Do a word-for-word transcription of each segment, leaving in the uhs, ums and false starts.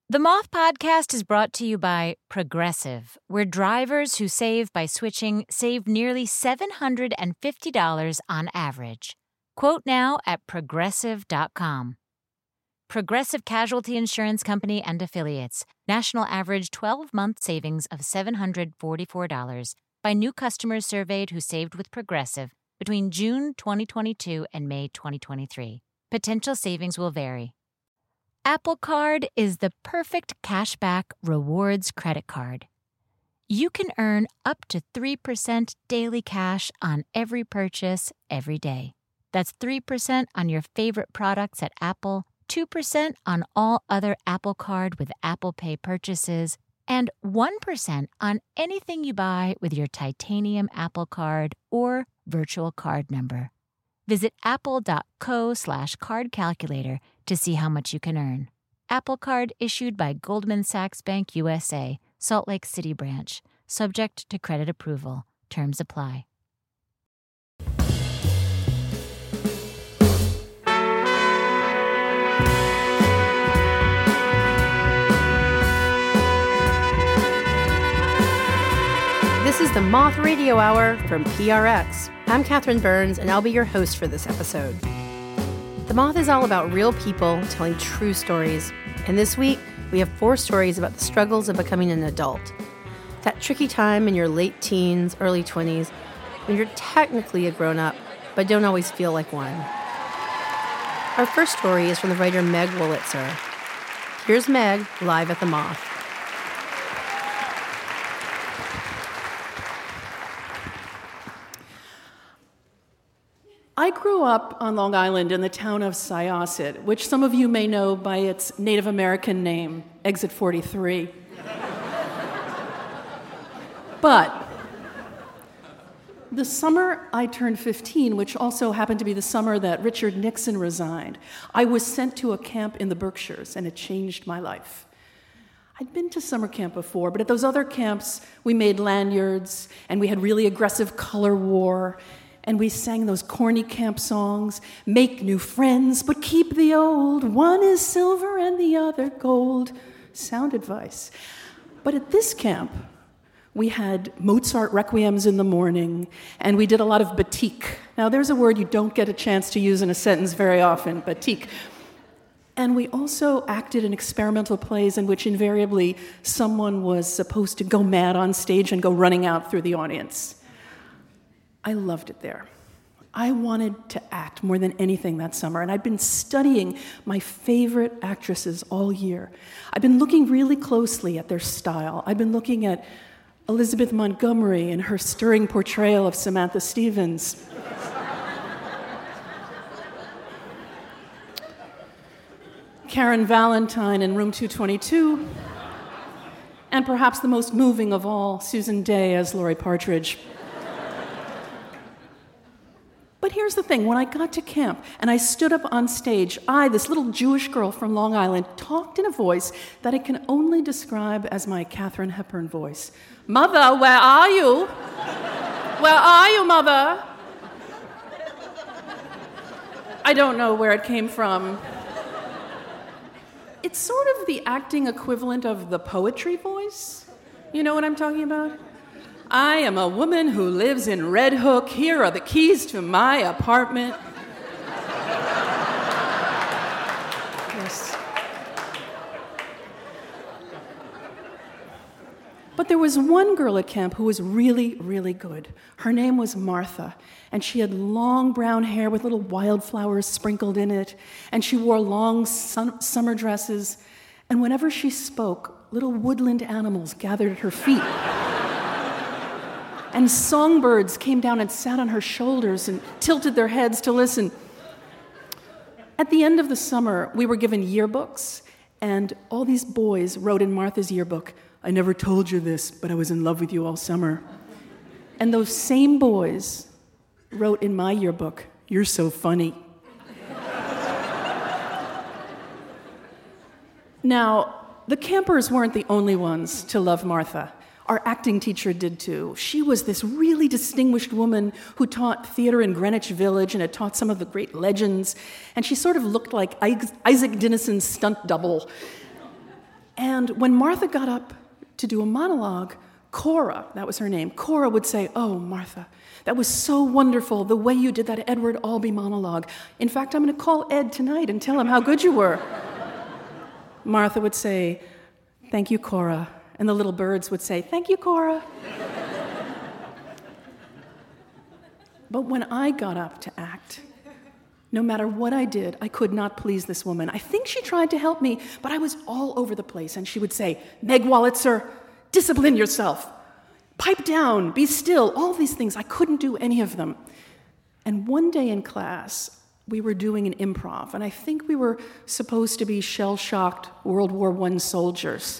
The Moth Podcast is brought to you by Progressive, where drivers who save by switching save nearly seven hundred fifty dollars on average. Quote now at progressive dot com. Progressive Casualty Insurance Company and Affiliates. National average twelve-month savings of seven hundred forty-four dollars by new customers surveyed who saved with Progressive between June twenty twenty-two and May twenty twenty-three. Potential savings will vary. Apple Card is the perfect cashback rewards credit card. You can earn up to three percent daily cash on every purchase every day. That's three percent on your favorite products at Apple, two percent on all other Apple Card with Apple Pay purchases, and one percent on anything you buy with your titanium Apple Card or virtual card number. Visit apple.co slash card calculator to see how much you can earn. Apple Card issued by Goldman Sachs Bank U S A, Salt Lake City branch. Subject to credit approval. Terms apply. This is the Moth Radio Hour from P R X. I'm Catherine Burns, and I'll be your host for this episode. The Moth is all about real people telling true stories. And this week, we have four stories about the struggles of becoming an adult. That tricky time in your late teens, early twenties, when you're technically a grown-up, but don't always feel like one. Our first story is from the writer Meg Wolitzer. Here's Meg, live at the Moth. I grew up on Long Island in the town of Syosset, which some of you may know by its Native American name, Exit forty-three. But the summer I turned fifteen, which also happened to be the summer that Richard Nixon resigned, I was sent to a camp in the Berkshires, and it changed my life. I'd been to summer camp before, but at those other camps, we made lanyards, and we had really aggressive color war, and we sang those corny camp songs, make new friends, but keep the old. One is silver and the other gold. Sound advice. But at this camp, we had Mozart requiems in the morning, and we did a lot of batik. Now, there's a word you don't get a chance to use in a sentence very often, batik. And we also acted in experimental plays in which invariably someone was supposed to go mad on stage and go running out through the audience. I loved it there. I wanted to act more than anything that summer, and I'd been studying my favorite actresses all year. I've been looking really closely at their style. I've been looking at Elizabeth Montgomery and her stirring portrayal of Samantha Stevens. Karen Valentine in Room two twenty-two, and perhaps the most moving of all, Susan Day as Laurie Partridge. But here's the thing, when I got to camp and I stood up on stage, I, this little Jewish girl from Long Island, talked in a voice that I can only describe as my Katharine Hepburn voice. Mother, where are you? Where are you, Mother? I don't know where it came from. It's sort of the acting equivalent of the poetry voice. You know what I'm talking about? I am a woman who lives in Red Hook. Here are the keys to my apartment. Yes. But there was one girl at camp who was really, really good. Her name was Martha, and she had long brown hair with little wildflowers sprinkled in it, and she wore long sun- summer dresses, and whenever she spoke, little woodland animals gathered at her feet. And songbirds came down and sat on her shoulders and tilted their heads to listen. At the end of the summer, we were given yearbooks, and all these boys wrote in Martha's yearbook, I never told you this, but I was in love with you all summer. And those same boys wrote in my yearbook, you're so funny. Now, the campers weren't the only ones to love Martha. Our acting teacher did too. She was this really distinguished woman who taught theater in Greenwich Village and had taught some of the great legends, and she sort of looked like Isaac Denison's stunt double. And when Martha got up to do a monologue, Cora, that was her name, Cora would say, "Oh, Martha, that was so wonderful, the way you did that Edward Albee monologue. In fact, I'm going to call Ed tonight and tell him how good you were." Martha would say, "Thank you, Cora." And the little birds would say, "Thank you, Cora." But when I got up to act, no matter what I did, I could not please this woman. I think she tried to help me, but I was all over the place. And she would say, "Meg Wolitzer, discipline yourself. Pipe down, be still," all these things. I couldn't do any of them. And one day in class, we were doing an improv, and I think we were supposed to be shell-shocked World War One soldiers.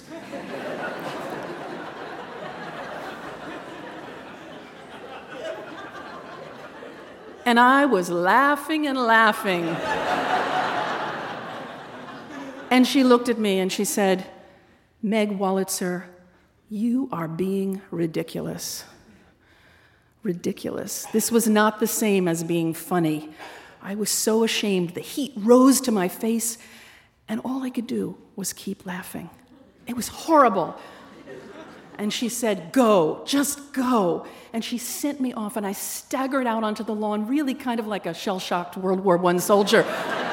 And I was laughing and laughing. And she looked at me and she said, "Meg Wolitzer, you are being ridiculous." Ridiculous. This was not the same as being funny. I was so ashamed. The heat rose to my face, and all I could do was keep laughing. It was horrible. And she said, "Go, just go." And she sent me off, and I staggered out onto the lawn, really kind of like a shell-shocked World War One soldier.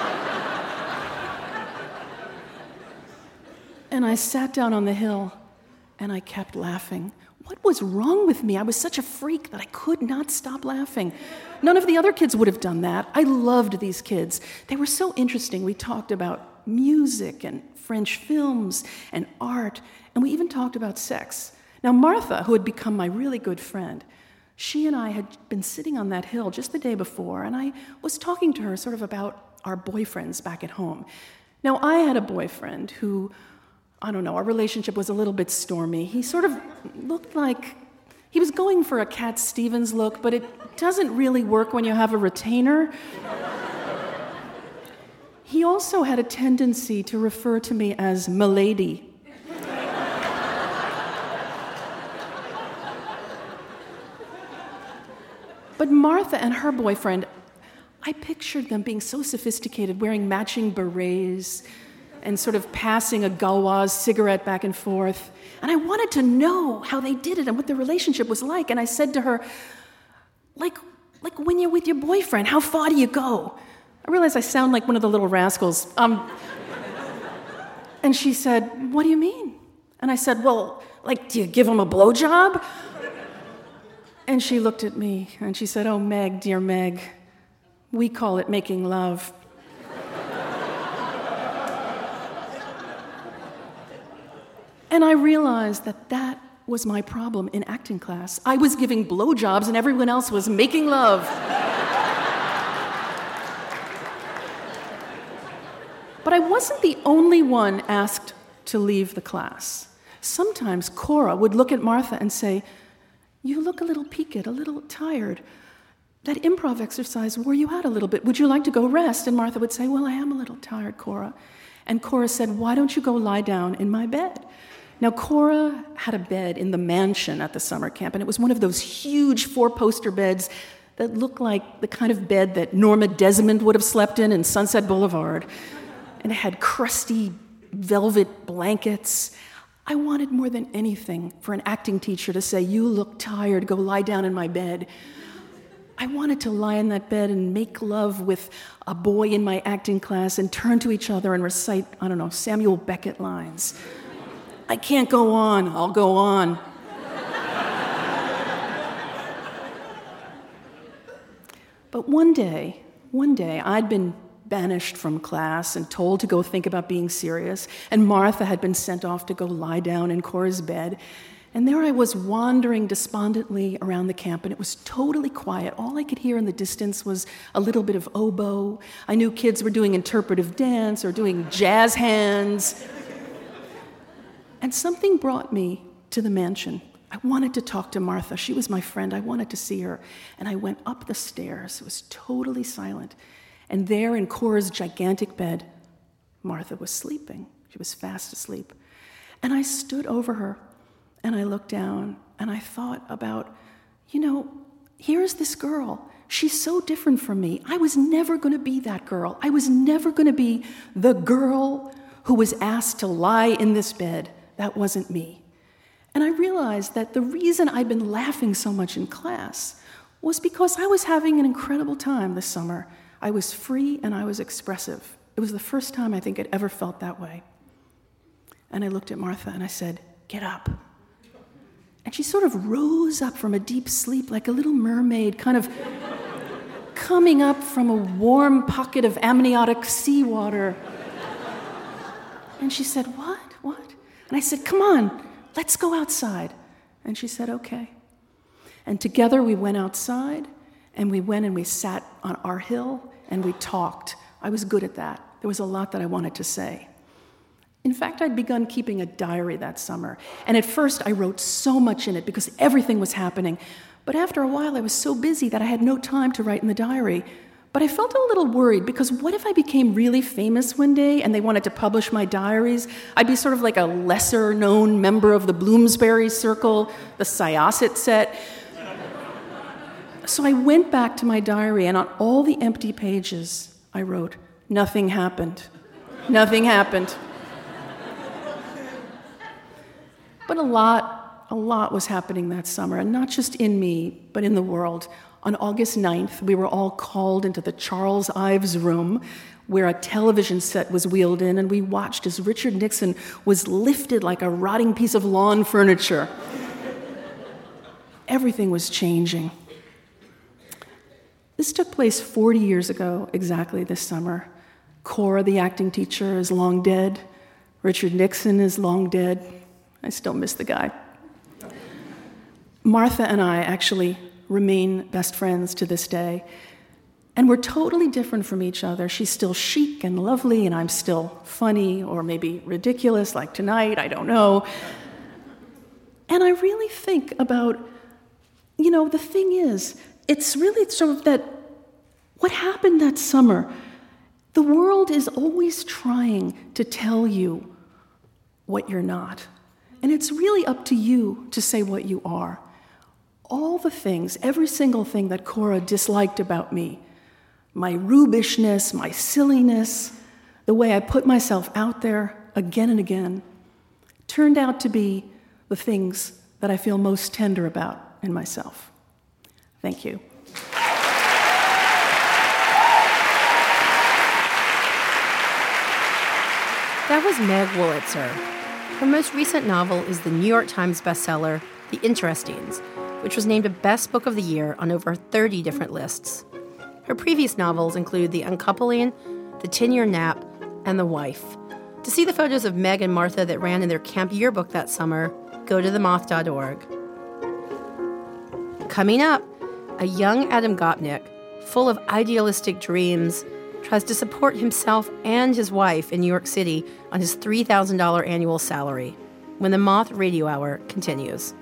And I sat down on the hill, and I kept laughing. What was wrong with me? I was such a freak that I could not stop laughing. None of the other kids would have done that. I loved these kids. They were so interesting. We talked about music and French films and art, and we even talked about sex. Now, Martha, who had become my really good friend, she and I had been sitting on that hill just the day before, and I was talking to her sort of about our boyfriends back at home. Now, I had a boyfriend who, I don't know, our relationship was a little bit stormy. He sort of looked like he was going for a Cat Stevens look, but it doesn't really work when you have a retainer. He also had a tendency to refer to me as "Milady." But Martha and her boyfriend, I pictured them being so sophisticated, wearing matching berets and sort of passing a Gauloise cigarette back and forth. And I wanted to know how they did it and what their relationship was like. And I said to her, like, like when you're with your boyfriend, how far do you go? I realize I sound like one of the little rascals. Um, and she said, "What do you mean?" And I said, "Well, like, do you give him a blowjob?" And she looked at me and she said, "Oh, Meg, dear Meg, we call it making love." And I realized that that was my problem in acting class. I was giving blowjobs and everyone else was making love. But I wasn't the only one asked to leave the class. Sometimes Cora would look at Martha and say, "You look a little peaked, a little tired. That improv exercise wore you out a little bit. Would you like to go rest?" And Martha would say, "Well, I am a little tired, Cora." And Cora said, "Why don't you go lie down in my bed?" Now, Cora had a bed in the mansion at the summer camp, and it was one of those huge four-poster beds that looked like the kind of bed that Norma Desmond would have slept in in Sunset Boulevard. And it had crusty velvet blankets. I wanted more than anything for an acting teacher to say, "You look tired, go lie down in my bed." I wanted to lie in that bed and make love with a boy in my acting class and turn to each other and recite, I don't know, Samuel Beckett lines. "I can't go on, I'll go on." But one day, one day, I'd been banished from class and told to go think about being serious, and Martha had been sent off to go lie down in Cora's bed. And there I was wandering despondently around the camp, and it was totally quiet. All I could hear in the distance was a little bit of oboe. I knew kids were doing interpretive dance or doing jazz hands. And something brought me to the mansion. I wanted to talk to Martha. She was my friend. I wanted to see her. And I went up the stairs. It was totally silent. And there in Cora's gigantic bed, Martha was sleeping. She was fast asleep. And I stood over her, and I looked down, and I thought about, you know, here's this girl. She's so different from me. I was never going to be that girl. I was never going to be the girl who was asked to lie in this bed. That wasn't me. And I realized that the reason I'd been laughing so much in class was because I was having an incredible time this summer. I was free and I was expressive. It was the first time I think I'd ever felt that way. And I looked at Martha and I said, "Get up." And she sort of rose up from a deep sleep like a little mermaid, kind of coming up from a warm pocket of amniotic seawater. And she said, "What? What?" And I said, "Come on, let's go outside." And she said, "Okay." And together we went outside, and we went and we sat on our hill, and we talked. I was good at that. There was a lot that I wanted to say. In fact, I'd begun keeping a diary that summer, and at first I wrote so much in it because everything was happening. But after a while, I was so busy that I had no time to write in the diary. But I felt a little worried because what if I became really famous one day and they wanted to publish my diaries? I'd be sort of like a lesser-known member of the Bloomsbury Circle, the Syosset set. So I went back to my diary, and on all the empty pages, I wrote, "Nothing happened. Nothing happened." But a lot, a lot was happening that summer, and not just in me, but in the world. On August ninth, we were all called into the Charles Ives room, where a television set was wheeled in, and we watched as Richard Nixon was lifted like a rotting piece of lawn furniture. Everything was changing. This took place forty years ago, exactly this summer. Cora, the acting teacher, is long dead. Richard Nixon is long dead. I still miss the guy. Martha and I actually remain best friends to this day. And we're totally different from each other. She's still chic and lovely, and I'm still funny or maybe ridiculous, like tonight, I don't know. And I really think about, you know, the thing is, it's really sort of that, what happened that summer, the world is always trying to tell you what you're not. And it's really up to you to say what you are. All the things, every single thing that Cora disliked about me, my rubishness, my silliness, the way I put myself out there again and again, turned out to be the things that I feel most tender about in myself. Thank you. That was Meg Wolitzer. Her most recent novel is the New York Times bestseller, The Interestines, which was named a Best Book of the Year on over thirty different lists. Her previous novels include The Uncoupling, The Ten-Year Nap, and The Wife. To see the photos of Meg and Martha that ran in their camp yearbook that summer, go to the moth dot org. Coming up, a young Adam Gopnik, full of idealistic dreams, tries to support himself and his wife in New York City on his three thousand dollars annual salary, when the Moth Radio Hour continues.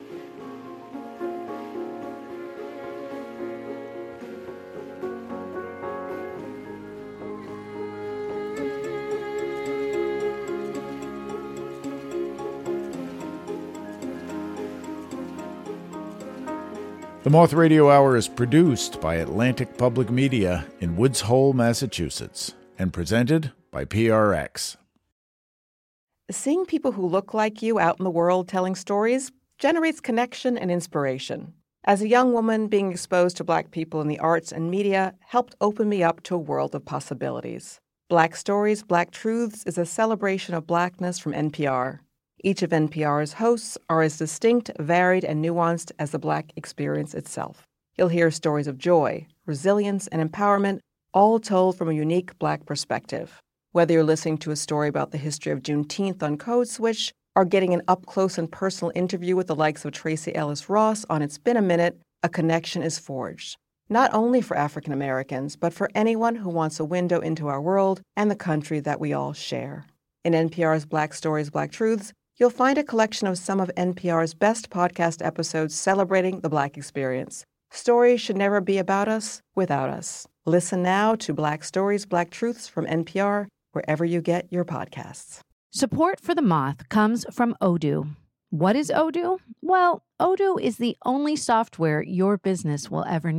The Moth Radio Hour is produced by Atlantic Public Media in Woods Hole, Massachusetts, and presented by P R X. Seeing people who look like you out in the world telling stories generates connection and inspiration. As a young woman, being exposed to Black people in the arts and media helped open me up to a world of possibilities. Black Stories, Black Truths is a celebration of Blackness from N P R. Each of N P R's hosts are as distinct, varied, and nuanced as the Black experience itself. You'll hear stories of joy, resilience, and empowerment, all told from a unique Black perspective. Whether you're listening to a story about the history of Juneteenth on Code Switch, or getting an up-close and personal interview with the likes of Tracee Ellis Ross on It's Been a Minute, a connection is forged. Not only for African Americans, but for anyone who wants a window into our world and the country that we all share. In N P R's Black Stories, Black Truths, you'll find a collection of some of N P R's best podcast episodes celebrating the Black experience. Stories should never be about us without us. Listen now to Black Stories, Black Truths from N P R, wherever you get your podcasts. Support for The Moth comes from Odoo. What is Odoo? Well, Odoo is the only software your business will ever need.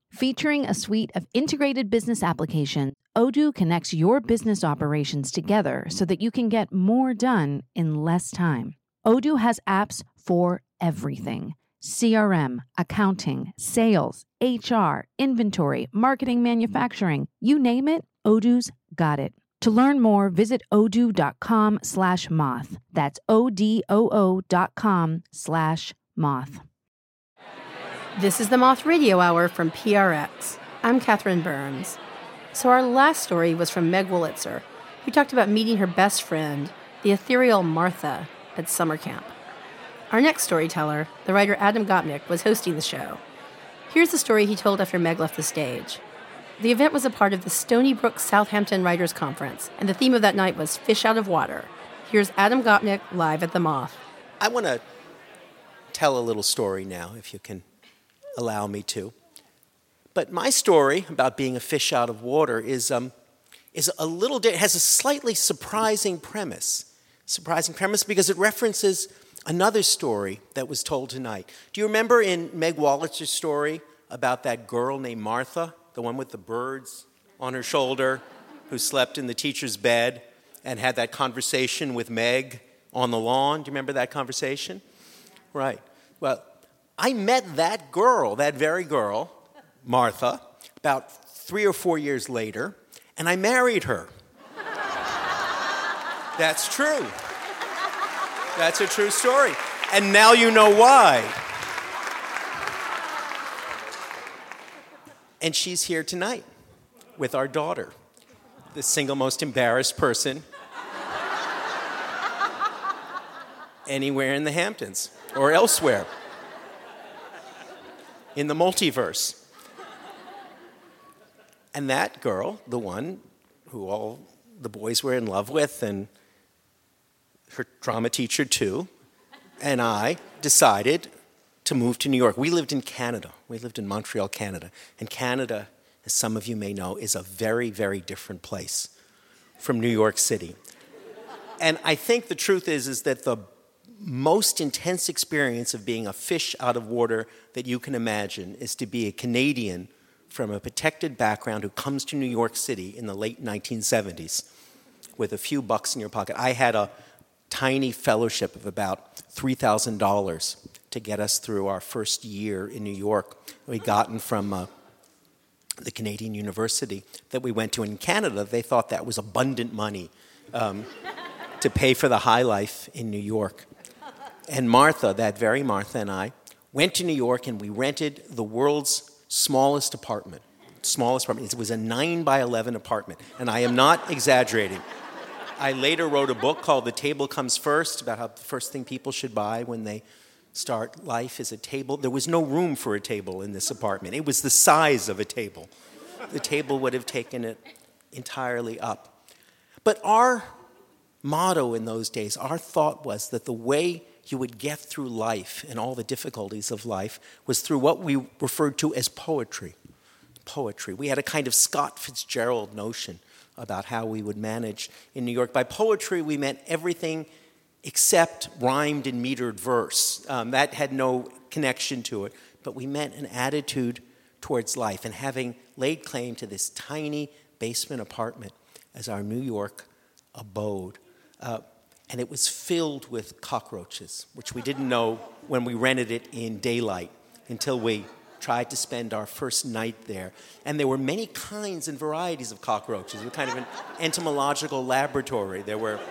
Featuring a suite of integrated business applications, Odoo connects your business operations together so that you can get more done in less time. Odoo has apps for everything: C R M, accounting, sales, H R, inventory, marketing, manufacturing. You name it, Odoo's got it. To learn more, visit odoo.com slash moth. That's O-D-O-O dot com slash moth. This is the Moth Radio Hour from P R X. I'm Catherine Burns. So our last story was from Meg Wolitzer, who talked about meeting her best friend, the ethereal Martha, at summer camp. Our next storyteller, the writer Adam Gopnik, was hosting the show. Here's the story he told after Meg left the stage. The event was a part of the Stony Brook Southampton Writers Conference, and the theme of that night was Fish Out of Water. Here's Adam Gopnik live at the Moth. I want to tell a little story now, if you can allow me to. But my story about being a fish out of water is um, is a little, it has a slightly surprising premise. Surprising premise because it references another story that was told tonight. Do you remember in Meg Wolitzer's story about that girl named Martha, the one with the birds on her shoulder, who slept in the teacher's bed and had that conversation with Meg on the lawn? Do you remember that conversation? Right. Well, I met that girl, that very girl, Martha, about three or four years later, and I married her. That's true. That's a true story. And now you know why. And she's here tonight with our daughter, the single most embarrassed person anywhere in the Hamptons or elsewhere in the multiverse. And that girl, the one who all the boys were in love with, and her drama teacher too, and I decided to move to New York. We lived in Canada. We lived in Montreal, Canada. And Canada, as some of you may know, is a very, very different place from New York City. And I think the truth is, is that the most intense experience of being a fish out of water that you can imagine is to be a Canadian from a protected background who comes to New York City in the late nineteen seventies with a few bucks in your pocket. I had a tiny fellowship of about three thousand dollars to get us through our first year in New York. We'd gotten from uh, the Canadian University that we went to. In Canada, they thought that was abundant money um, to pay for the high life in New York. And Martha, that very Martha, and I went to New York, and we rented the world's smallest apartment. Smallest apartment. It was a nine by eleven apartment, and I am not exaggerating. I later wrote a book called The Table Comes First, about how the first thing people should buy when they start life is a table. There was no room for a table in this apartment. It was the size of a table. The table would have taken it entirely up. But our motto in those days, our thought was that the way you would get through life and all the difficulties of life was through what we referred to as poetry. Poetry. We had a kind of Scott Fitzgerald notion about how we would manage in New York. By poetry, we meant everything except rhymed and metered verse. Um, that had no connection to it, but we meant an attitude towards life. And having laid claim to this tiny basement apartment as our New York abode, uh, and it was filled with cockroaches, which we didn't know when we rented it in daylight until we tried to spend our first night there. And there were many kinds and varieties of cockroaches. It was kind of an entomological laboratory. There were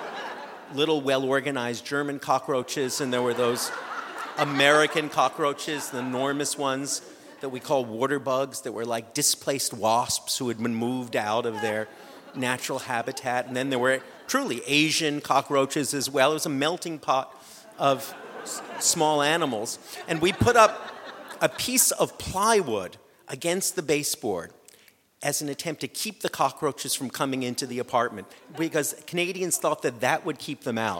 little well-organized German cockroaches, and there were those American cockroaches, the enormous ones that we call water bugs, that were like displaced wasps who had been moved out of their natural habitat. And then there were truly Asian cockroaches as well. It was a melting pot of s- small animals. And we put up a piece of plywood against the baseboard as an attempt to keep the cockroaches from coming into the apartment, because Canadians thought that that would keep them out.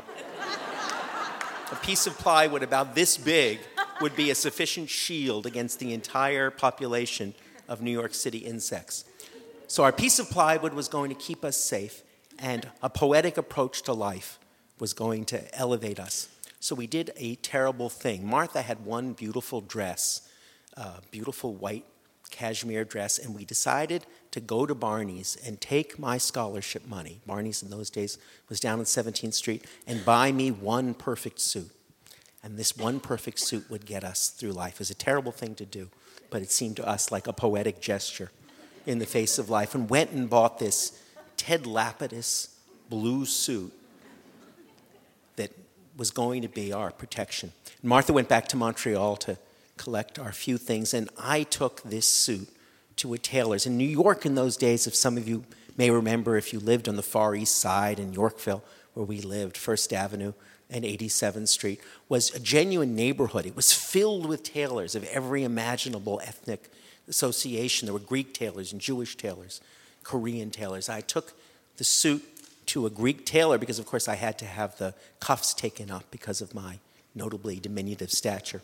A piece of plywood about this big would be a sufficient shield against the entire population of New York City insects. So our piece of plywood was going to keep us safe, and a poetic approach to life was going to elevate us. So we did a terrible thing. Martha had one beautiful dress, uh, beautiful white cashmere dress, and we decided to go to Barney's and take my scholarship money, Barney's in those days was down on seventeenth street, and buy me one perfect suit. And this one perfect suit would get us through life. It was a terrible thing to do, but it seemed to us like a poetic gesture in the face of life, and went and bought this Ted Lapidus blue suit that was going to be our protection. And Martha went back to Montreal to collect our few things, and I took this suit to a tailor's. In New York in those days, if some of you may remember, if you lived on the Far East Side in Yorkville, where we lived, First Avenue and eighty-seventh street, was a genuine neighborhood. It was filled with tailors of every imaginable ethnic association. There were Greek tailors and Jewish tailors, Korean tailors. I took the suit to a Greek tailor because, of course, I had to have the cuffs taken up because of my notably diminutive stature.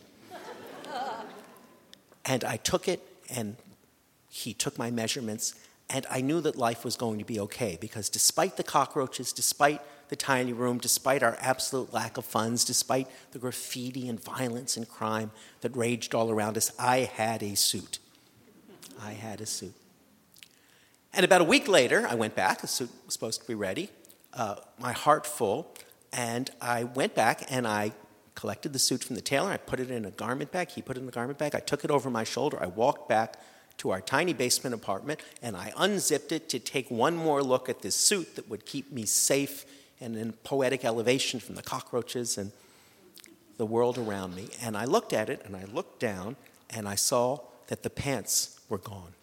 And I took it, and he took my measurements, and I knew that life was going to be okay, because despite the cockroaches, despite the tiny room, despite our absolute lack of funds, despite the graffiti and violence and crime that raged all around us, I had a suit. I had a suit. And about a week later, I went back. The suit was supposed to be ready, uh, my heart full, and I went back and I collected the suit from the tailor. I put it in a garment bag. He put it in the garment bag. I took it over my shoulder. I walked back to our tiny basement apartment, and I unzipped it to take one more look at this suit that would keep me safe and in poetic elevation from the cockroaches and the world around me. And I looked at it, and I looked down, and I saw that the pants were gone.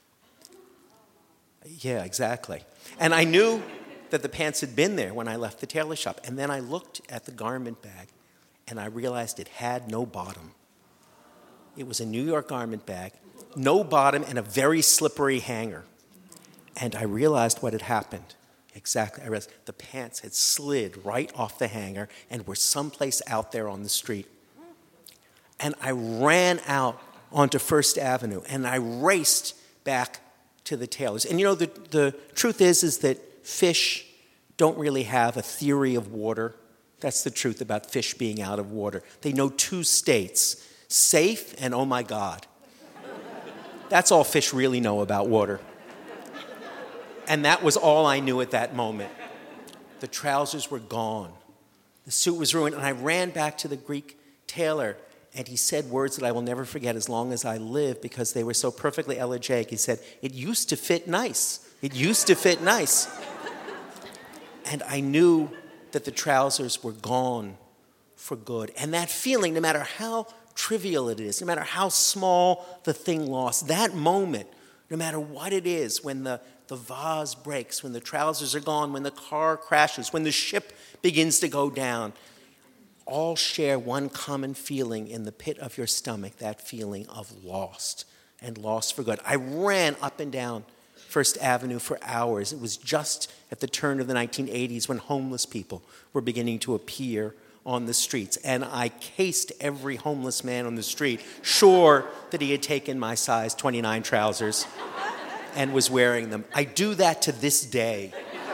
Yeah, exactly. And I knew that the pants had been there when I left the tailor shop. And then I looked at the garment bag, and I realized it had no bottom. It was a New York garment bag, no bottom, and a very slippery hanger. And I realized what had happened. Exactly. I realized the pants had slid right off the hanger and were someplace out there on the street. And I ran out onto First Avenue, and I raced back to the tailors. And you know, the, the truth is, is that fish don't really have a theory of water. That's the truth about fish being out of water. They know two states, safe and oh my God. That's all fish really know about water. And that was all I knew at that moment. The trousers were gone. The suit was ruined, and I ran back to the Greek tailor, and he said words that I will never forget as long as I live because they were so perfectly elegiac. He said, "It used to fit nice. It used to fit nice." And I knew that the trousers were gone for good. And that feeling, no matter how trivial it is, no matter how small the thing lost, that moment, no matter what it is, when the, the vase breaks, when the trousers are gone, when the car crashes, when the ship begins to go down, all share one common feeling in the pit of your stomach, that feeling of lost and lost for good. I ran up and down First Avenue for hours. It was just at the turn of the nineteen eighties when homeless people were beginning to appear on the streets. And I cased every homeless man on the street, sure that he had taken my size twenty-nine trousers and was wearing them. I do that to this day.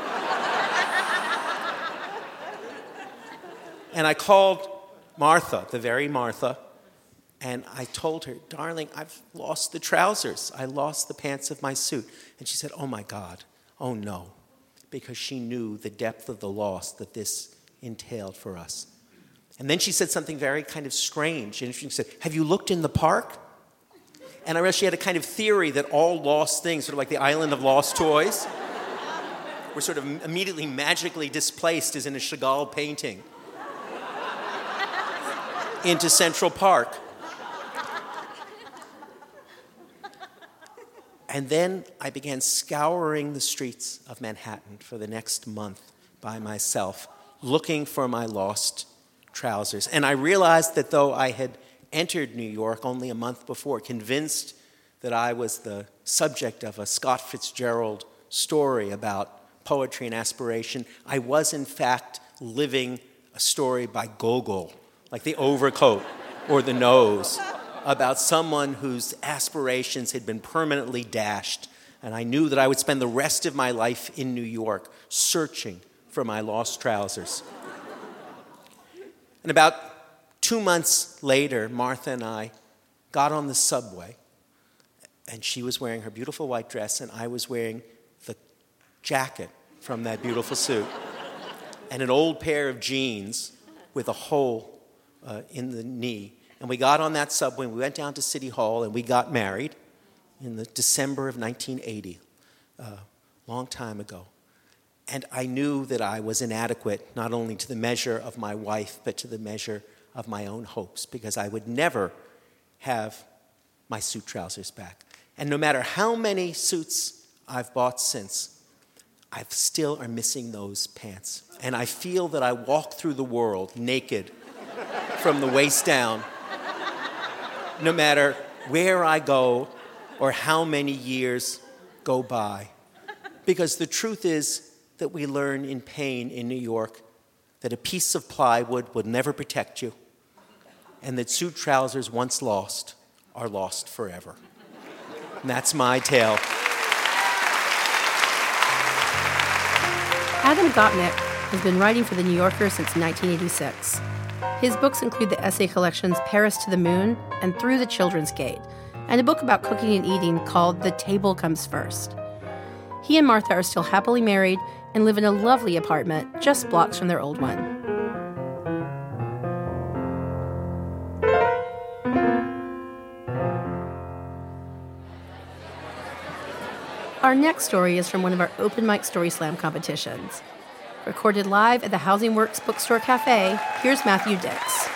And I called Martha, the very Martha, and I told her, "Darling, I've lost the trousers. I lost the pants of my suit." And she said, "Oh my God, oh no," because she knew the depth of the loss that this entailed for us. And then she said something very kind of strange. And she said, "Have you looked in the park?" And I realized she had a kind of theory that all lost things, sort of like the island of lost toys, were sort of immediately magically displaced, as in a Chagall painting, into Central Park. And then I began scouring the streets of Manhattan for the next month by myself, looking for my lost trousers. And I realized that though I had entered New York only a month before, convinced that I was the subject of a Scott Fitzgerald story about poetry and aspiration, I was in fact living a story by Gogol, like The Overcoat or The Nose, about someone whose aspirations had been permanently dashed. And I knew that I would spend the rest of my life in New York searching for my lost trousers. And about two months later, Martha and I got on the subway, And she was wearing her beautiful white dress, and I was wearing the jacket from that beautiful suit. And an old pair of jeans with a hole uh, in the knee. And we got on that subway, and we went down to City Hall, and we got married in the December of nineteen eighty, a uh, long time ago. And I knew that I was inadequate, not only to the measure of my wife, but to the measure of my own hopes, because I would never have my suit trousers back. And no matter how many suits I've bought since, I still are missing those pants. And I feel that I walk through the world naked from the waist down, no matter where I go or how many years go by. Because the truth is that we learn in pain in New York that a piece of plywood would never protect you, and that suit trousers once lost are lost forever. And that's my tale. Adam Gopnik has been writing for The New Yorker since nineteen eighty-six. His books include the essay collections Paris to the Moon and Through the Children's Gate, and a book about cooking and eating called The Table Comes First. He and Martha are still happily married and live in a lovely apartment just blocks from their old one. Our next story is from one of our open mic story slam competitions. Recorded live at the Housing Works Bookstore Cafe, here's Matthew Dix.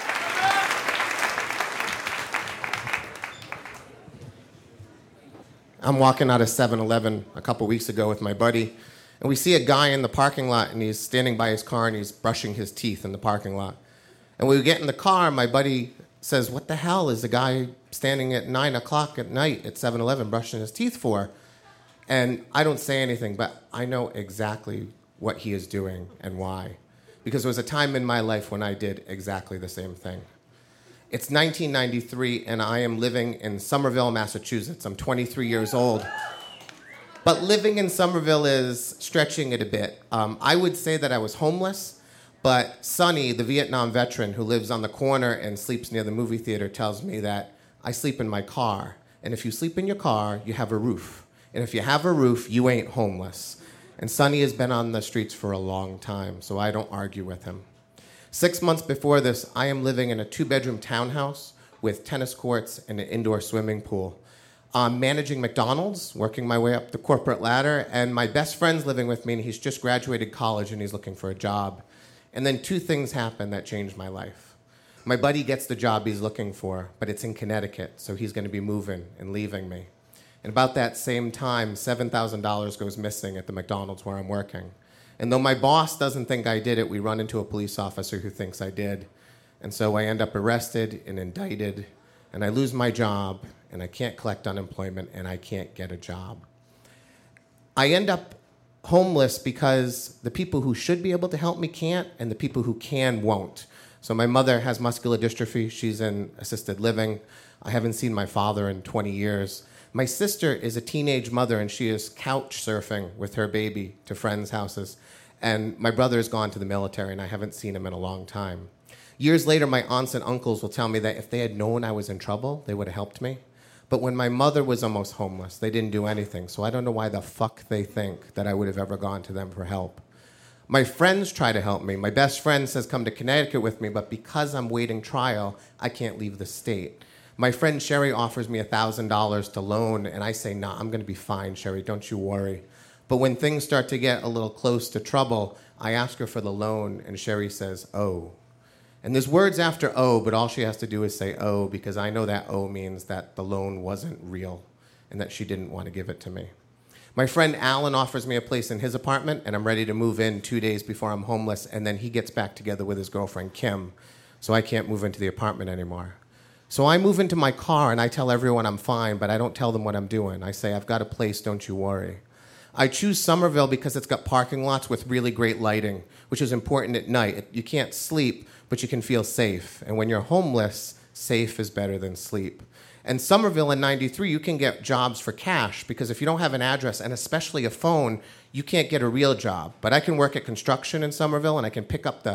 I'm walking out of seven eleven a couple weeks ago with my buddy, and we see a guy in the parking lot, and he's standing by his car, and he's brushing his teeth in the parking lot. And when we get in the car, my buddy says, "What the hell is the guy standing at nine o'clock at night at seven eleven brushing his teeth for?" And I don't say anything, but I know exactly what he is doing and why. Because there was a time in my life when I did exactly the same thing. It's nineteen ninety-three, and I am living in Somerville, Massachusetts. I'm twenty-three years old. But living in Somerville is stretching it a bit. Um, I would say that I was homeless, but Sonny, the Vietnam veteran who lives on the corner and sleeps near the movie theater, tells me that I sleep in my car. And if you sleep in your car, you have a roof. And if you have a roof, you ain't homeless. And Sonny has been on the streets for a long time, so I don't argue with him. Six months before this, I am living in a two-bedroom townhouse with tennis courts and an indoor swimming pool. I'm managing McDonald's, working my way up the corporate ladder, and my best friend's living with me, and he's just graduated college, and he's looking for a job. And then two things happen that changed my life. My buddy gets the job he's looking for, but it's in Connecticut, so he's going to be moving and leaving me. And about that same time, seven thousand dollars goes missing at the McDonald's where I'm working. And though my boss doesn't think I did it, we run into a police officer who thinks I did. And so I end up arrested and indicted, and I lose my job, and I can't collect unemployment, and I can't get a job. I end up homeless because the people who should be able to help me can't, and the people who can won't. So my mother has muscular dystrophy. She's in assisted living. I haven't seen my father in twenty years. My sister is a teenage mother, and she is couch surfing with her baby to friends' houses. And my brother has gone to the military, and I haven't seen him in a long time. Years later, my aunts and uncles will tell me that if they had known I was in trouble, they would have helped me. But when my mother was almost homeless, they didn't do anything. So I don't know why the fuck they think that I would have ever gone to them for help. My friends try to help me. My best friend says come to Connecticut with me, but because I'm waiting trial, I can't leave the state. My friend Sherry offers me one thousand dollars to loan, and I say, nah, I'm going to be fine, Sherry, don't you worry. But when things start to get a little close to trouble, I ask her for the loan, and Sherry says, oh. And there's words after oh, but all she has to do is say oh, because I know that oh means that the loan wasn't real and that she didn't want to give it to me. My friend Alan offers me a place in his apartment, and I'm ready to move in two days before I'm homeless, and then he gets back together with his girlfriend, Kim, so I can't move into the apartment anymore. So I move into my car, and I tell everyone I'm fine, but I don't tell them what I'm doing. I say, I've got a place, don't you worry. I choose Somerville because it's got parking lots with really great lighting, which is important at night. You can't sleep, but you can feel safe. And when you're homeless, safe is better than sleep. And Somerville in ninety-three, you can get jobs for cash, because if you don't have an address, and especially a phone, you can't get a real job. But I can work at construction in Somerville, and I can pick up the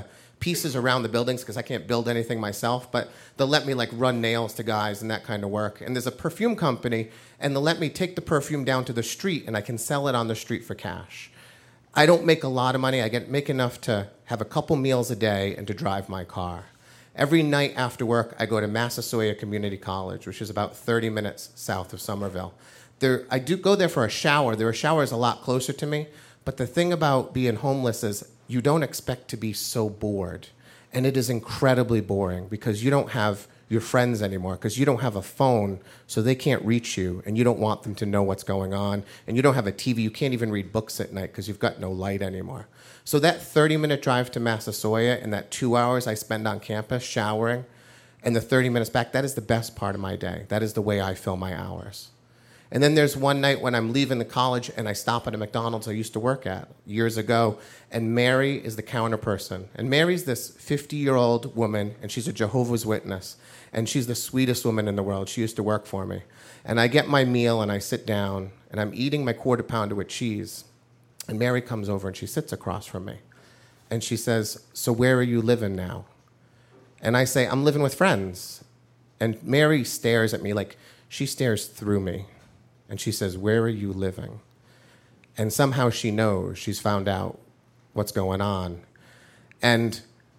pieces around the buildings because I can't build anything myself, but they'll let me like run nails to guys and that kind of work. And there's a perfume company, and they'll let me take the perfume down to the street, and I can sell it on the street for cash. I don't make a lot of money. I get make enough to have a couple meals a day and to drive my car. Every night after work, I go to Massasoit Community College, which is about thirty minutes south of Somerville. There, I do go there for a shower. There are showers a lot closer to me, but the thing about being homeless is you don't expect to be so bored. And it is incredibly boring because you don't have your friends anymore, because you don't have a phone, so they can't reach you, and you don't want them to know what's going on, and you don't have a T V. You can't even read books at night because you've got no light anymore. So that thirty-minute drive to Massasoit and that two hours I spend on campus showering and the thirty minutes back, that is the best part of my day. That is the way I fill my hours. And then there's one night when I'm leaving the college and I stop at a McDonald's I used to work at years ago, and Mary is the counter person. And Mary's this fifty-year-old woman, and she's a Jehovah's Witness, and she's the sweetest woman in the world. She used to work for me. And I get my meal, and I sit down, and I'm eating my quarter pounder with cheese, and Mary comes over, and she sits across from me. And she says, "So where are you living now?" And I say, "I'm living with friends." And Mary stares at me like she stares through me. And she says, "Where are you living?" And somehow she knows. She's found out what's going on. And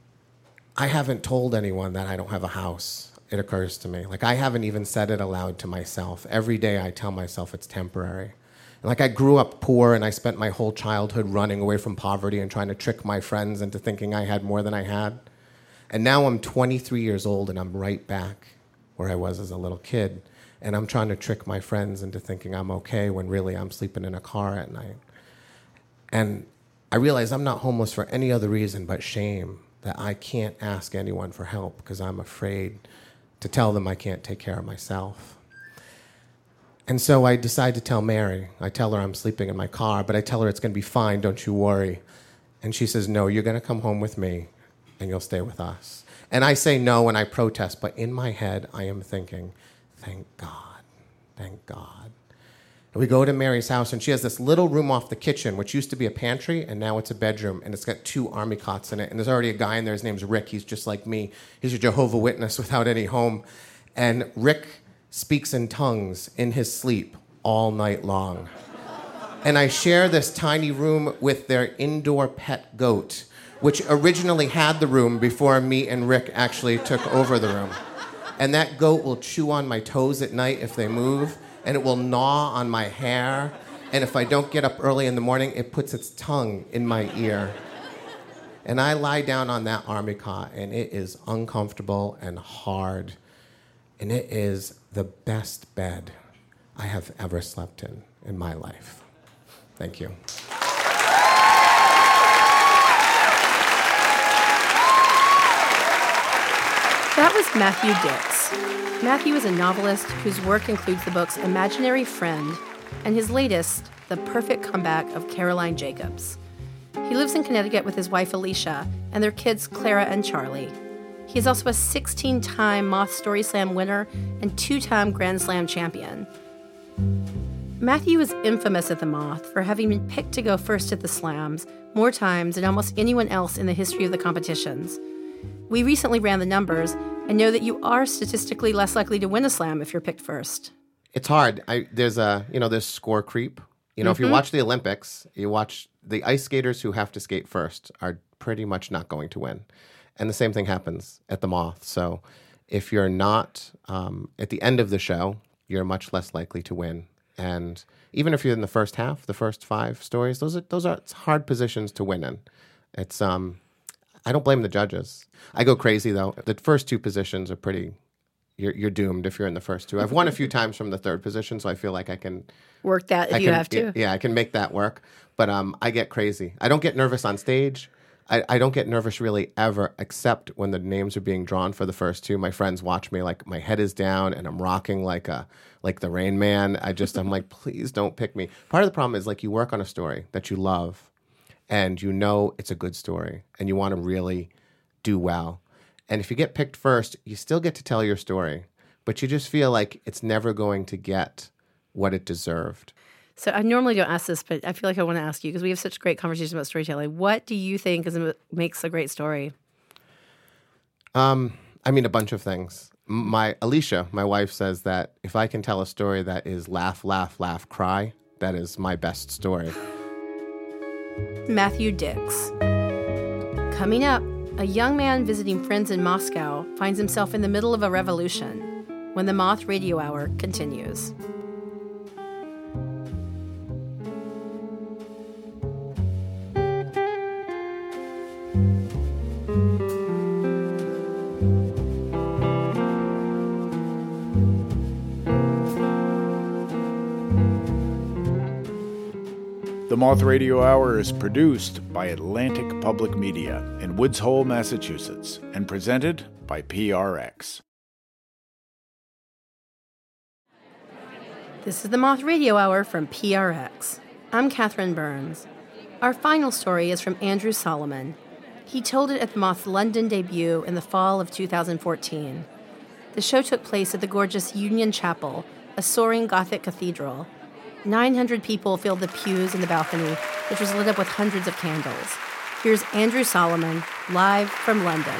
I haven't told anyone that I don't have a house. It occurs to me. Like, I haven't even said it aloud to myself. Every day I tell myself it's temporary. And like, I grew up poor, and I spent my whole childhood running away from poverty and trying to trick my friends into thinking I had more than I had. And now I'm twenty-three years old, and I'm right back where I was as a little kid. And I'm trying to trick my friends into thinking I'm okay when really I'm sleeping in a car at night. And I realize I'm not homeless for any other reason but shame, that I can't ask anyone for help because I'm afraid to tell them I can't take care of myself. And so I decide to tell Mary. I tell her I'm sleeping in my car, but I tell her it's going to be fine, don't you worry. And she says, "No, you're going to come home with me, and you'll stay with us." And I say no, and I protest, but in my head I am thinking, thank God, thank God. And we go to Mary's house, and she has this little room off the kitchen, which used to be a pantry, and now it's a bedroom, and it's got two army cots in it. And there's already a guy in there. His name's Rick. He's just like me. He's a Jehovah's Witness without any home. And Rick speaks in tongues in his sleep all night long. And I share this tiny room with their indoor pet goat, which originally had the room before me and Rick actually took over the room. And that goat will chew on my toes at night if they move, and it will gnaw on my hair. And if I don't get up early in the morning, it puts its tongue in my ear. And I lie down on that army cot, and it is uncomfortable and hard. And it is the best bed I have ever slept in in my life. Thank you. That was Matthew Dix. Matthew is a novelist whose work includes the books Imaginary Friend and his latest, The Perfect Comeback of Caroline Jacobs. He lives in Connecticut with his wife Alicia and their kids Clara and Charlie. He is also a sixteen-time Moth Story Slam winner and two-time Grand Slam champion. Matthew is infamous at the Moth for having been picked to go first at the slams more times than almost anyone else in the history of the competitions. We recently ran the numbers and know that you are statistically less likely to win a slam if you're picked first. It's hard. I, there's a, you know, there's score creep. You know, mm-hmm. If you watch the Olympics, you watch the ice skaters who have to skate first are pretty much not going to win. And the same thing happens at the Moth. So if you're not um, at the end of the show, you're much less likely to win. And even if you're in the first half, the first five stories, those are those are hard positions to win in. It's um, I don't blame the judges. I go crazy though. The first two positions are pretty. You're you're doomed if you're in the first two. I've won a few times from the third position, so I feel like I can work that if I you can, have to. Yeah, I can make that work. But um, I get crazy. I don't get nervous on stage. I, I don't get nervous really ever, except when the names are being drawn for the first two. My friends watch me like my head is down and I'm rocking like a like the Rain Man. I just I'm like, please don't pick me. Part of the problem is like you work on a story that you love, and you know it's a good story, and you want to really do well. And if you get picked first, you still get to tell your story, but you just feel like it's never going to get what it deserved. So I normally don't ask this, but I feel like I want to ask you because we have such great conversations about storytelling. What do you think is makes a great story? Um, I mean, a bunch of things. My Alicia, my wife, says that if I can tell a story that is laugh, laugh, laugh, cry, that is my best story. Matthew Dix. Coming up, a young man visiting friends in Moscow finds himself in the middle of a revolution when the Moth Radio Hour continues. The Moth Radio Hour is produced by Atlantic Public Media in Woods Hole, Massachusetts, and presented by P R X. This is the Moth Radio Hour from P R X. I'm Catherine Burns. Our final story is from Andrew Solomon. He told it at the Moth's London debut in the fall of two thousand fourteen. The show took place at the gorgeous Union Chapel, a soaring Gothic cathedral. nine hundred people filled the pews in the balcony, which was lit up with hundreds of candles. Here's Andrew Solomon, live from London.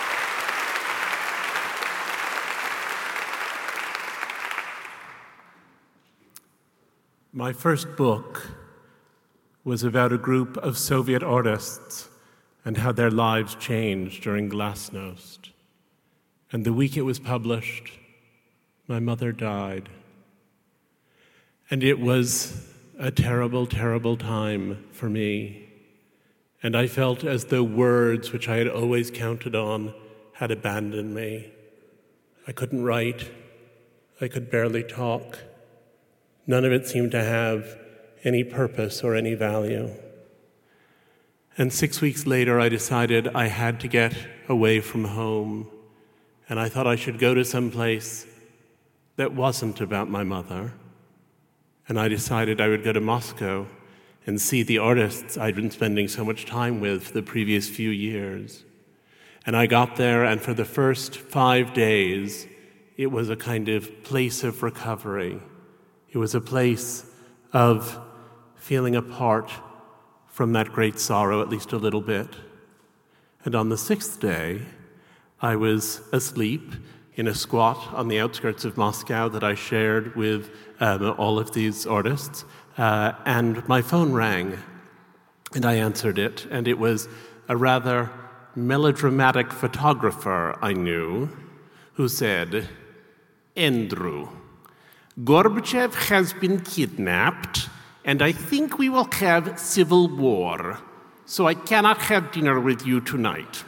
My first book was about a group of Soviet artists and how their lives changed during Glasnost. And the week it was published, my mother died. And it was a terrible, terrible time for me. And I felt as though words, which I had always counted on, had abandoned me. I couldn't write. I could barely talk. None of it seemed to have any purpose or any value. And six weeks later, I decided I had to get away from home. And I thought I should go to some place that wasn't about my mother. And I decided I would go to Moscow and see the artists I'd been spending so much time with for the previous few years. And I got there, and for the first five days, it was a kind of place of recovery. It was a place of feeling apart from that great sorrow, at least a little bit. And on the sixth day, I was asleep in a squat on the outskirts of Moscow that I shared with um, all of these artists, uh, and my phone rang, and I answered it, and it was a rather melodramatic photographer I knew who said, "Andrew, Gorbachev has been kidnapped, and I think we will have civil war, so I cannot have dinner with you tonight."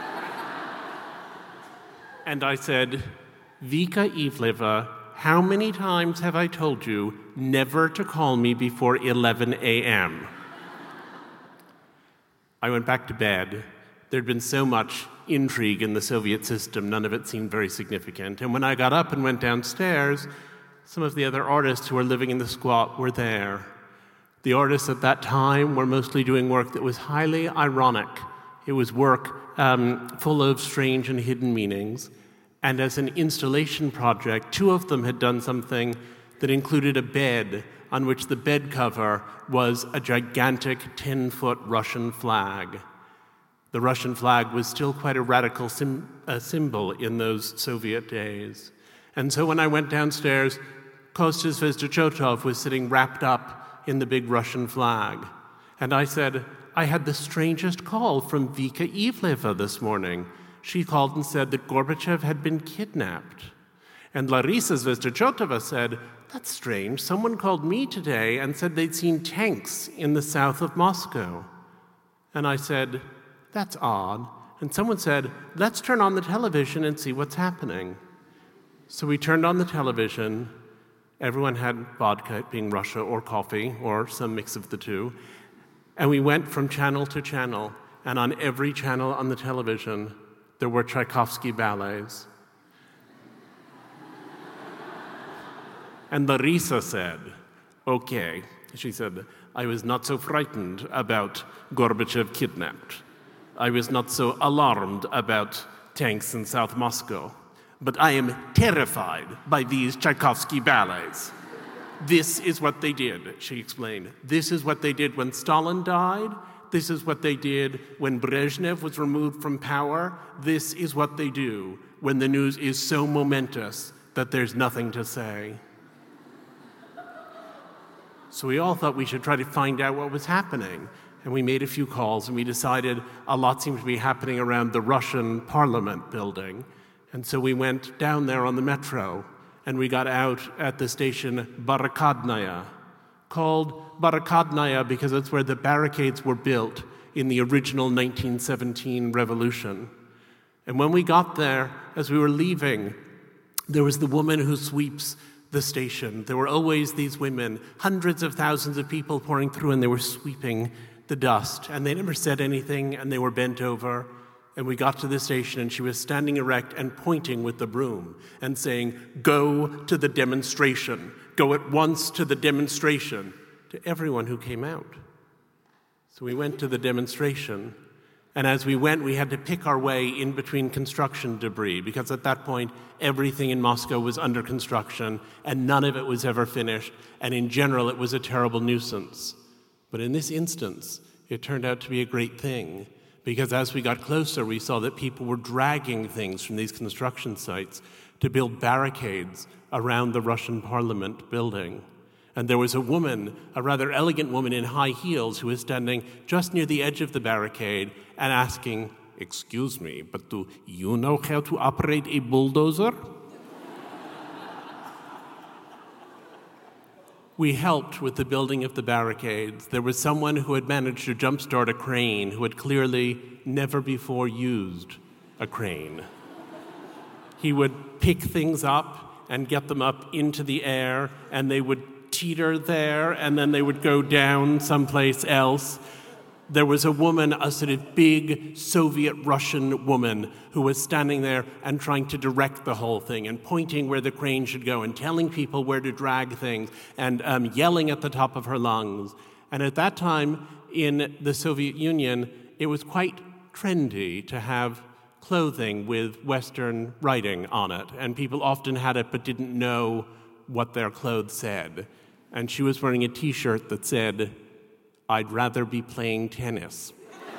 And I said, "Vika Ivleva, how many times have I told you never to call me before eleven a.m.? I went back to bed. There'd been so much intrigue in the Soviet system, none of it seemed very significant. And when I got up and went downstairs, some of the other artists who were living in the squat were there. The artists at that time were mostly doing work that was highly ironic. It was work um, full of strange and hidden meanings. And as an installation project, two of them had done something that included a bed on which the bed cover was a gigantic ten-foot Russian flag. The Russian flag was still quite a radical sim- uh, symbol in those Soviet days. And so when I went downstairs, Kostas Zvezdochotov was sitting wrapped up in the big Russian flag. And I said, "I had the strangest call from Vika Ivleva this morning. She called and said that Gorbachev had been kidnapped." And Larisa Zvezdochotova said, "That's strange. Someone called me today and said they'd seen tanks in the south of Moscow." And I said, "That's odd." And someone said, "Let's turn on the television and see what's happening." So we turned on the television. Everyone had vodka, being Russia, or coffee, or some mix of the two. And we went from channel to channel. And on every channel on the television, there were Tchaikovsky ballets. And Larisa said, "Okay," she said, "I was not so frightened about Gorbachev kidnapped. I was not so alarmed about tanks in South Moscow. But I am terrified by these Tchaikovsky ballets. This is what they did," she explained. "This is what they did when Stalin died. This is what they did when Brezhnev was removed from power. This is what they do when the news is so momentous that there's nothing to say. So we all thought we should try to find out what was happening. And we made a few calls, and we decided a lot seemed to be happening around the Russian parliament building. And so we went down there on the metro, and we got out at the station Barakadnaya, called Barakadnaya because it's where the barricades were built in the original nineteen seventeen revolution. And when we got there, as we were leaving, there was the woman who sweeps the station. There were always these women, hundreds of thousands of people pouring through, and they were sweeping the dust. And they never said anything, and they were bent over. And we got to the station, and she was standing erect and pointing with the broom and saying, "Go to the demonstration. Go at once to the demonstration," to everyone who came out. So we went to the demonstration, and as we went, we had to pick our way in between construction debris, because at that point, everything in Moscow was under construction, and none of it was ever finished, and in general, it was a terrible nuisance. But in this instance, it turned out to be a great thing, because as we got closer, we saw that people were dragging things from these construction sites to build barricades around the Russian parliament building. And there was a woman, a rather elegant woman in high heels, who was standing just near the edge of the barricade and asking, "Excuse me, but do you know how to operate a bulldozer?" We helped with the building of the barricades. There was someone who had managed to jumpstart a crane who had clearly never before used a crane. He would pick things up and get them up into the air, and they would teeter there, and then they would go down someplace else. There was a woman, a sort of big Soviet-Russian woman, who was standing there and trying to direct the whole thing and pointing where the crane should go and telling people where to drag things and um, yelling at the top of her lungs. And at that time in the Soviet Union, it was quite trendy to have clothing with Western writing on it, and people often had it but didn't know what their clothes said. And she was wearing a T-shirt that said, "I'd rather be playing tennis."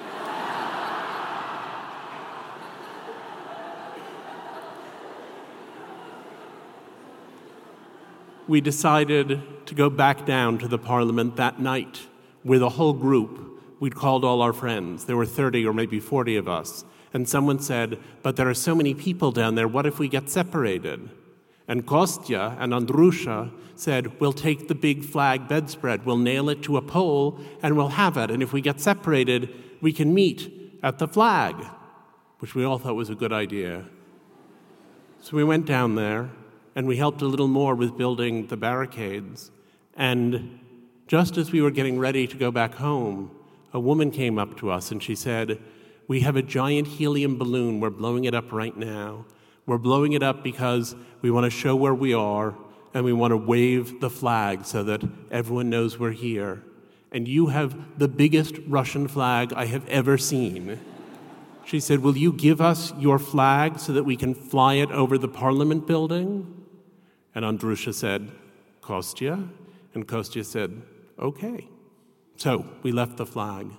We decided to go back down to the parliament that night with a whole group. We'd called all our friends. There were thirty or maybe forty of us. And someone said, "But there are so many people down there, what if we get separated?" And Kostya and Andrusha said, "We'll take the big flag bedspread, we'll nail it to a pole, and we'll have it. And if we get separated, we can meet at the flag," which we all thought was a good idea. So we went down there, and we helped a little more with building the barricades. And just as we were getting ready to go back home, a woman came up to us, and she said, "We have a giant helium balloon. We're blowing it up right now. We're blowing it up because we want to show where we are, and we want to wave the flag so that everyone knows we're here. And you have the biggest Russian flag I have ever seen." She said, "Will you give us your flag so that we can fly it over the parliament building?" And Andrusha said, "Kostya?" And Kostya said, "Okay." So we left the flag.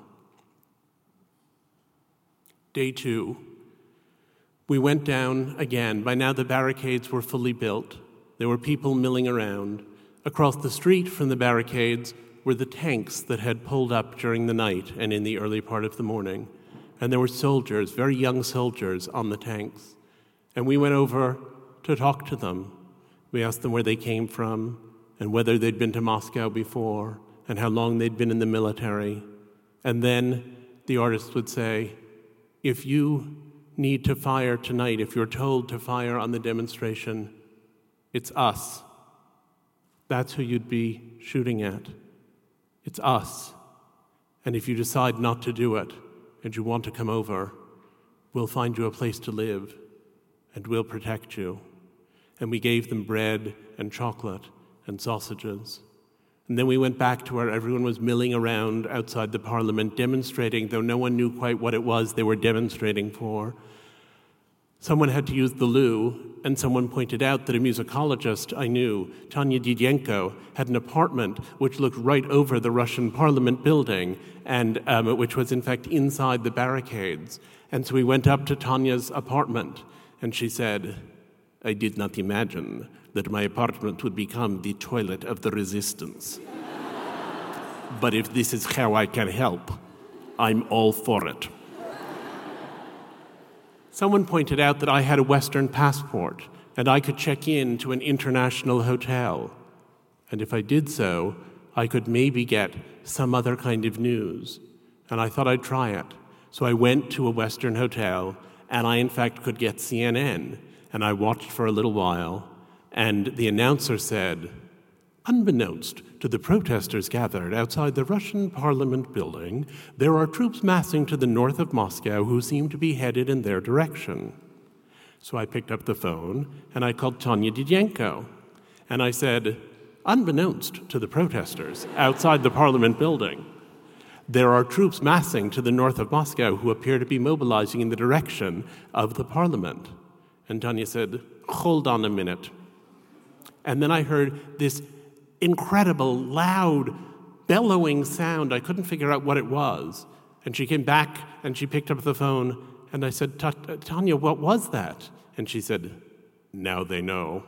Day two. We went down again. By now the barricades were fully built. There were people milling around. Across the street from the barricades were the tanks that had pulled up during the night and in the early part of the morning. And there were soldiers, very young soldiers, on the tanks. And we went over to talk to them. We asked them where they came from and whether they'd been to Moscow before and how long they'd been in the military. And then the artist would say, "If you need to fire tonight, if you're told to fire on the demonstration, it's us. That's who you'd be shooting at. It's us. And if you decide not to do it and you want to come over, we'll find you a place to live and we'll protect you." And we gave them bread and chocolate and sausages. And then we went back to where everyone was milling around outside the parliament, demonstrating, though no one knew quite what it was they were demonstrating for. Someone had to use the loo, and someone pointed out that a musicologist I knew, Tanya Didienko, had an apartment which looked right over the Russian parliament building, and um, which was in fact inside the barricades. And so we went up to Tanya's apartment, and she said, "I did not imagine that my apartment would become the toilet of the resistance. But if this is how I can help, I'm all for it." Someone pointed out that I had a Western passport and I could check in to an international hotel. And if I did so, I could maybe get some other kind of news. And I thought I'd try it. So I went to a Western hotel, and I in fact could get C N N. And I watched for a little while, and the announcer said, "Unbeknownst to the protesters gathered outside the Russian parliament building, there are troops massing to the north of Moscow who seem to be headed in their direction." So I picked up the phone, and I called Tanya Didienko. And I said, "Unbeknownst to the protesters outside the parliament building, there are troops massing to the north of Moscow who appear to be mobilizing in the direction of the parliament." And Tanya said, "Hold on a minute." And then I heard this incredible, loud, bellowing sound. I couldn't figure out what it was. And she came back and she picked up the phone, and I said, "Tanya, what was that?" And she said, "Now they know."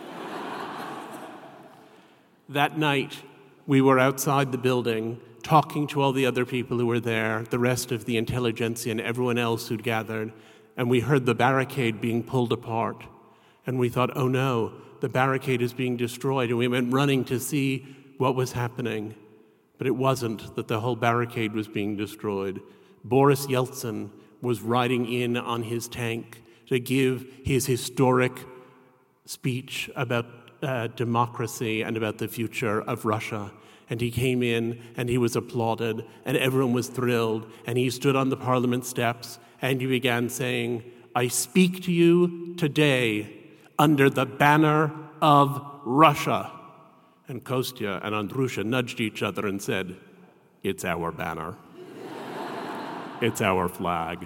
That night, we were outside the building talking to all the other people who were there, the rest of the intelligentsia and everyone else who'd gathered, and we heard the barricade being pulled apart. And we thought, oh no, the barricade is being destroyed, and we went running to see what was happening. But it wasn't that the whole barricade was being destroyed. Boris Yeltsin was riding in on his tank to give his historic speech about uh, democracy and about the future of Russia. And he came in, and he was applauded, and everyone was thrilled, and he stood on the parliament steps, and he began saying, "I speak to you today under the banner of Russia." And Kostya and Andrusha nudged each other and said, "It's our banner. It's our flag."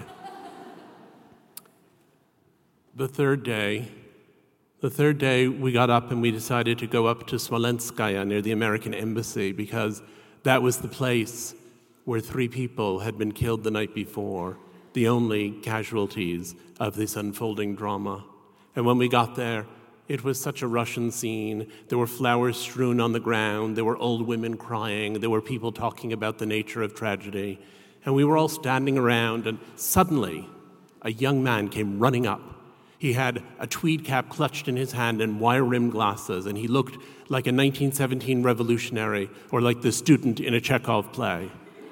The third day, the third day we got up and we decided to go up to Smolenskaya near the American embassy, because that was the place where three people had been killed the night before, the only casualties of this unfolding drama. And when we got there, it was such a Russian scene. There were flowers strewn on the ground. There were old women crying. There were people talking about the nature of tragedy. And we were all standing around, and suddenly a young man came running up. He had a tweed cap clutched in his hand and wire-rimmed glasses, and he looked like a nineteen seventeen revolutionary, or like the student in a Chekhov play.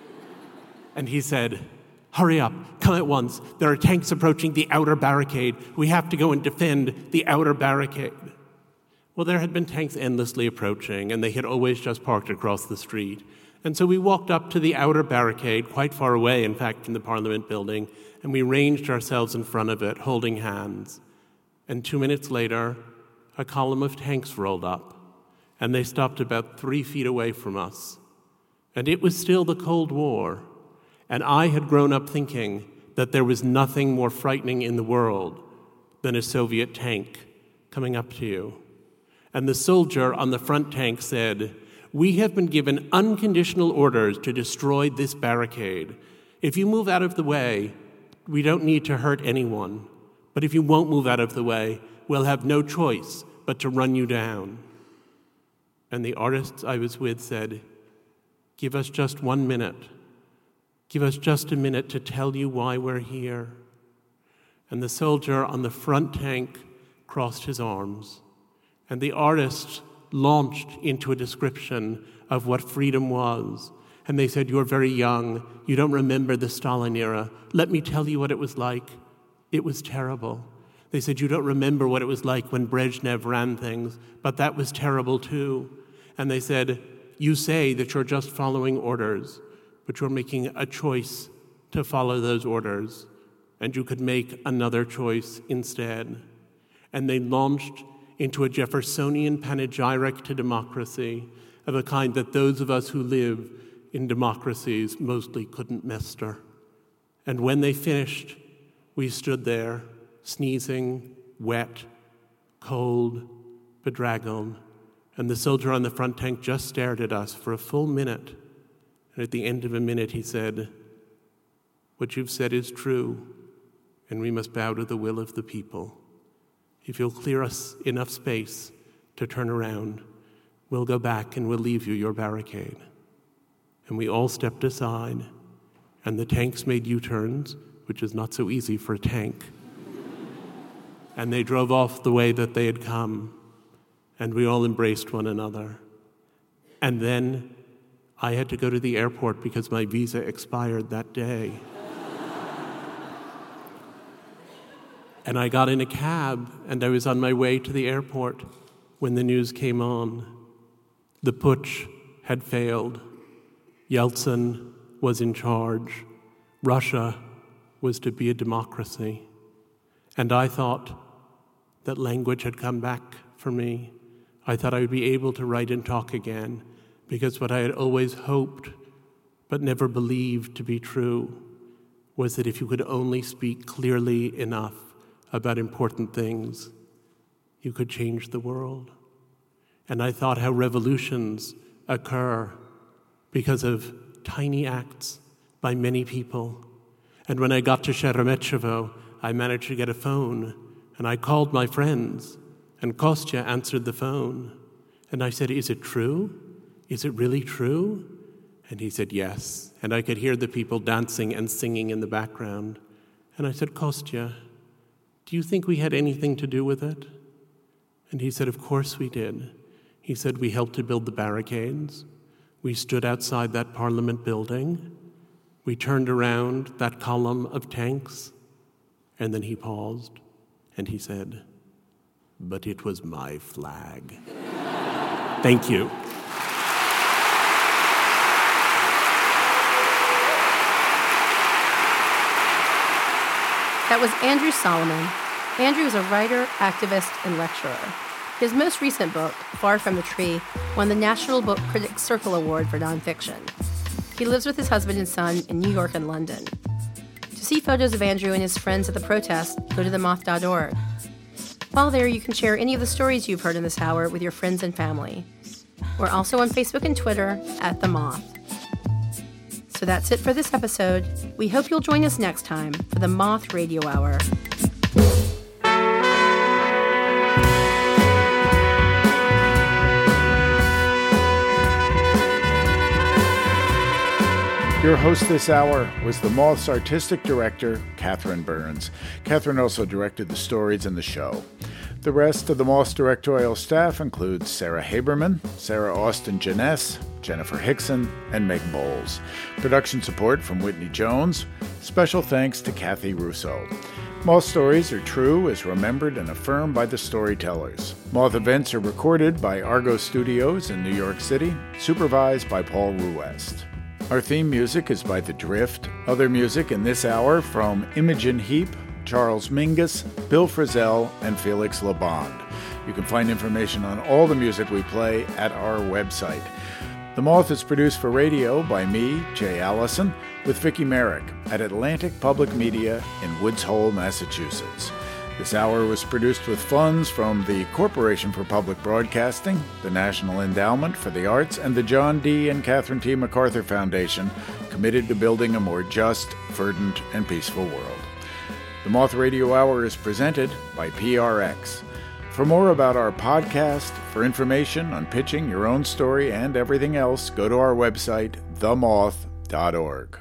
And he said, "Hurry up, come at once. There are tanks approaching the outer barricade. We have to go and defend the outer barricade." Well, there had been tanks endlessly approaching, and they had always just parked across the street. And so we walked up to the outer barricade, quite far away, in fact, from the Parliament building, and we ranged ourselves in front of it, holding hands. And two minutes later, a column of tanks rolled up, and they stopped about three feet away from us. And it was still the Cold War. And I had grown up thinking that there was nothing more frightening in the world than a Soviet tank coming up to you. And the soldier on the front tank said, "We have been given unconditional orders to destroy this barricade. If you move out of the way, we don't need to hurt anyone. But if you won't move out of the way, we'll have no choice but to run you down." And the artists I was with said, "Give us just one minute. Give us just a minute to tell you why we're here." And the soldier on the front tank crossed his arms, and the artists launched into a description of what freedom was. And they said, "You're very young. You don't remember the Stalin era. Let me tell you what it was like. It was terrible." They said, "You don't remember what it was like when Brezhnev ran things, but that was terrible too." And they said, "You say that you're just following orders, but you're making a choice to follow those orders, and you could make another choice instead." And they launched into a Jeffersonian panegyric to democracy of a kind that those of us who live in democracies mostly couldn't muster. And when they finished, we stood there sneezing, wet, cold, bedraggled, and the soldier on the front tank just stared at us for a full minute. And at the end of a minute, he said, "What you've said is true, and we must bow to the will of the people. If you'll clear us enough space to turn around, we'll go back and we'll leave you your barricade." And we all stepped aside, and the tanks made U-turns, which is not so easy for a tank. And they drove off the way that they had come, and we all embraced one another. And then I had to go to the airport because my visa expired that day. And I got in a cab, and I was on my way to the airport when the news came on. The putsch had failed. Yeltsin was in charge. Russia was to be a democracy. And I thought that language had come back for me. I thought I would be able to write and talk again, because what I had always hoped but never believed to be true was that if you could only speak clearly enough about important things, you could change the world. And I thought how revolutions occur because of tiny acts by many people. And when I got to Sheremetyevo, I managed to get a phone, and I called my friends, and Kostya answered the phone. And I said, "Is it true? Is it really true?" And he said, "Yes." And I could hear the people dancing and singing in the background. And I said, "Kostya, do you think we had anything to do with it?" And he said, "Of course we did." He said, "We helped to build the barricades. We stood outside that parliament building. We turned around that column of tanks." And then he paused, and he said, "But it was my flag." Thank you. That was Andrew Solomon. Andrew is a writer, activist, and lecturer. His most recent book, Far From the Tree, won the National Book Critics Circle Award for nonfiction. He lives with his husband and son in New York and London. To see photos of Andrew and his friends at the protest, go to the moth dot org. While there, you can share any of the stories you've heard in this hour with your friends and family. We're also on Facebook and Twitter at The Moth. So that's it for this episode. We hope you'll join us next time for the Moth Radio Hour. Your host this hour was the Moth's artistic director, Catherine Burns. Catherine also directed the stories in the show. The rest of the Moth's directorial staff includes Sarah Haberman, Sarah Austin Janess, Jennifer Hickson, and Meg Bowles. Production support from Whitney Jones. Special thanks to Kathy Russo. Moth stories are true as remembered and affirmed by the storytellers. Moth events are recorded by Argo Studios in New York City, supervised by Paul Ruest. Our theme music is by The Drift. Other music in this hour from Imogen Heap, Charles Mingus, Bill Frisell, and Felix Labonde. You can find information on all the music we play at our website. The Moth is produced for radio by me, Jay Allison, with Vicki Merrick at Atlantic Public Media in Woods Hole, Massachusetts. This hour was produced with funds from the Corporation for Public Broadcasting, the National Endowment for the Arts, and the John D. and Catherine T. MacArthur Foundation, committed to building a more just, verdant, and peaceful world. The Moth Radio Hour is presented by P R X. For more about our podcast, for information on pitching your own story and everything else, go to our website, the moth dot org.